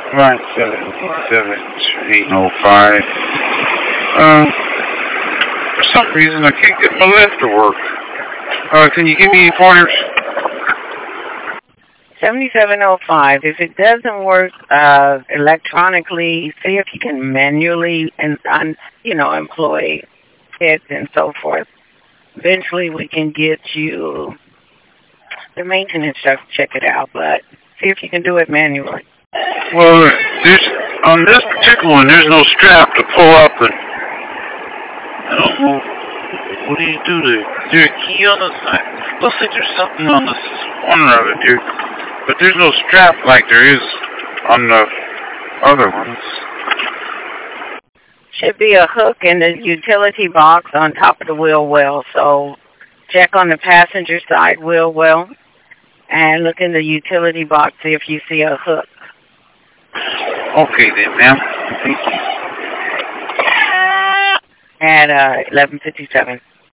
977-805. For some reason, I can't get my lift to work. Can you give me any pointers? 7705. If it doesn't work electronically, see if you can manually employ it and so forth. Eventually, we can get you the maintenance stuff to check it out, but see if you can do it manually. Well, on this particular one, there's no strap to pull up, and I don't know. What do you do there? Is there a key on the side? Looks like there's something on the corner of it here, but there's no strap like there is on the other ones. Should be a hook in the utility box on top of the wheel well, so check on the passenger side wheel well and look in the utility box, see if you see a hook. Okay then, ma'am. Thank you. At 11:57.